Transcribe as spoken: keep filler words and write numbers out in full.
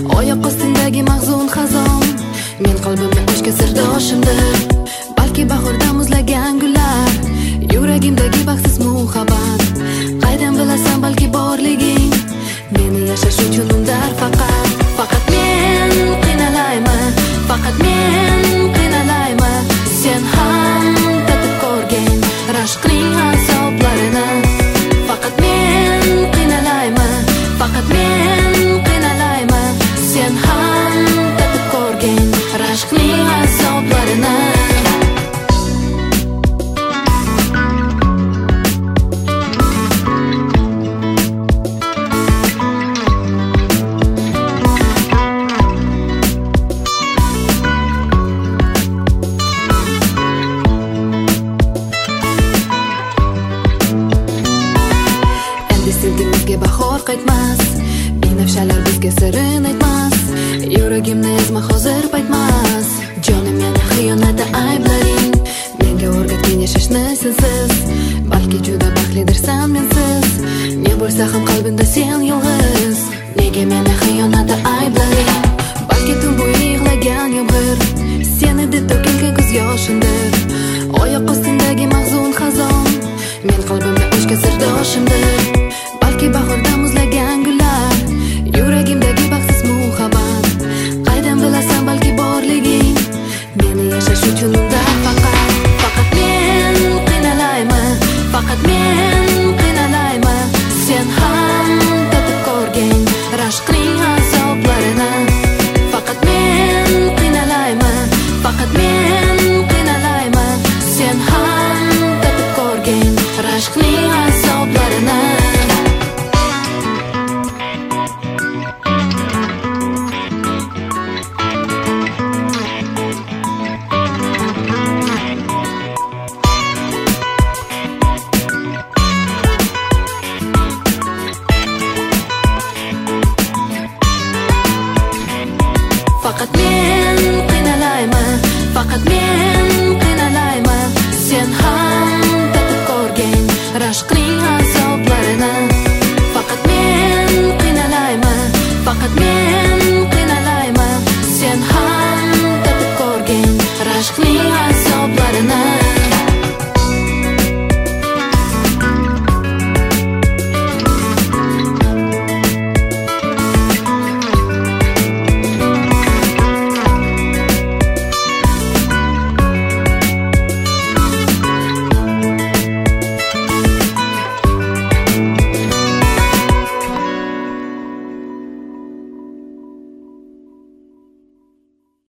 Oyoq ostindagi mahzun xazon men qalbimni ochga sirdoshimdir. Balki bahorda muzlagan gullar, yuragimdagi baxtsiz muhabbat. Qaydan bilasan balki borliging meni yashash uchun undar. Faqat faqat men qiynalayman, faqat men qiynalayman. Sen ham tatib ko'rgin rashqning azoblarini. Faqat men qiynalayman, faqat men qiynalayman. Sen ham tatib ko'rgin rashqning azoblarini. Sevgimizga bahor qaytmas, binafshalar bizga sirin aytmas. Yuragimni ezma hozir paytmas. Jonim meni xiyonatda ayblaring, menga o'rgatgan yashashni sensiz. Balki juda baxtlidirsan mensiz, ne bo'lsa ham qalbimda sen yolg'iz. Nega meni xiyonatda ayblaring? Balki tun bo'yi yig'lagan yomg'ir seni deb to'kilgan ko'z yoshimdir. Oyoq ostindagi mahzun xazon men qalbimda ochga sirdoshimdir. Balki bahorda muzlagan gullar, yuragimdagi baxtsiz muhabbat. Qaydan bilasan balki borliging meni yashash uchun unda. Faqat faqat men qiynalayman, faqat men qiynalayman. Sen ham tatib ko'rgin rashqning azoblarini. Faqat men qiynalayman, faqat men qiynalayman. Sen ham tatib ko'rgin rashqning azoblarini. Faqat men qiynalayman, faqat men